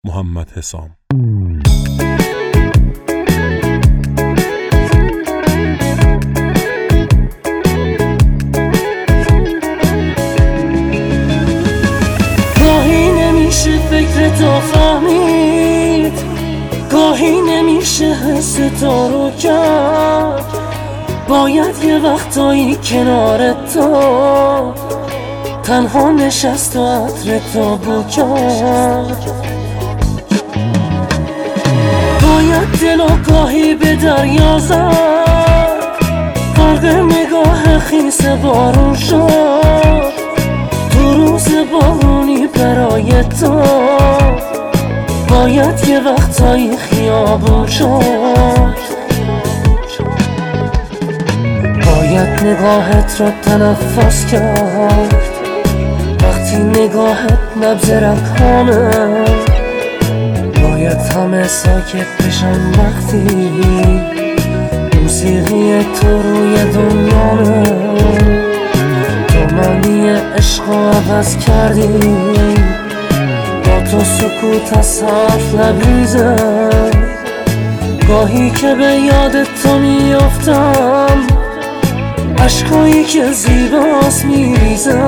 محمد حسام. گاهی نمیشه فکرتو فهمید، گاهی نمیشه حس تو رو کرد، باید یه وقتایی کنار تو تنها نشست و عطر تو بو کرد، باید دل و گاهی به دریا زد، غرق نگاه خیس بارون شد، تو روز بارونی برای تو باید یه وقتایی خیابون شد، باید نگاهت رو تنفس کرد وقتی نگاهت نبض رگ‌هامه، باید همه ساکت بشن وقتی موسیقی تو روی دنیامه، تو معنی عشق رو عوض کردی، با تو سکوت از حرف لبریزه، گاهی که به یاد تو میافتم عشقایی که زیباست میریزه.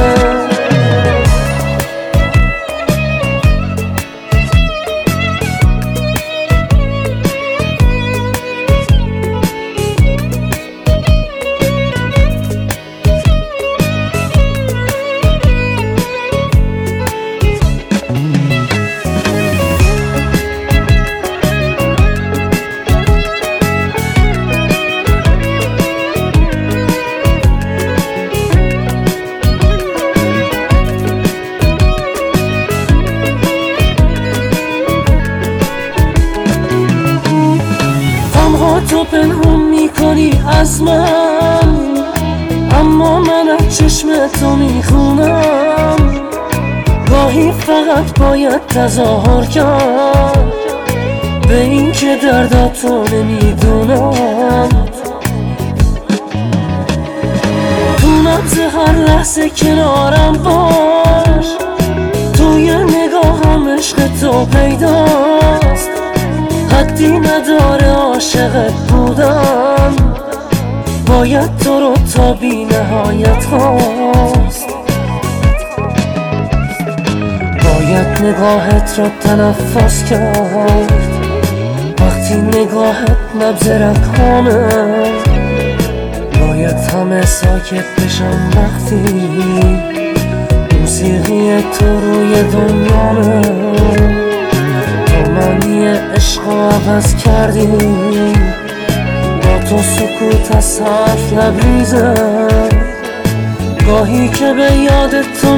تو پنهون میکنی از من، اما من از چشم تو میخونم، گاهی فقط باید تظاهر کرد به این که درداتو نمیدونم، تو نبض هر لحظه کنارم باش، توی نگاهم عشق تو پیداست، حدی نداره عاشقت بودم، باید تو رو تا بی نهایت خواست، باید نگاهت رو تنفس کرد وقتی نگاهت نبض رگ‌هامه، باید همه ساکت بشن وقتی موسیقی تو روی دنیامه، معنی عشق رو عوض کردی، با تو سکوت از حرف لبریزه، گاهی که به یاد تو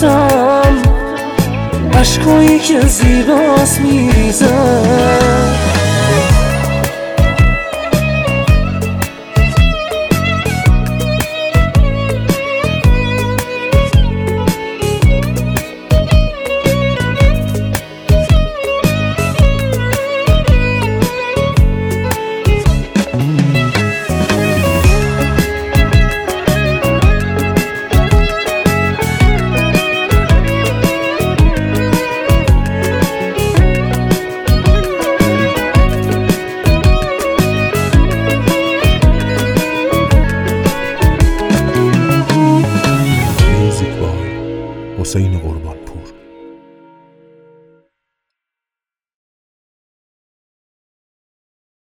میافتم عشقایی که زیباست میریزه.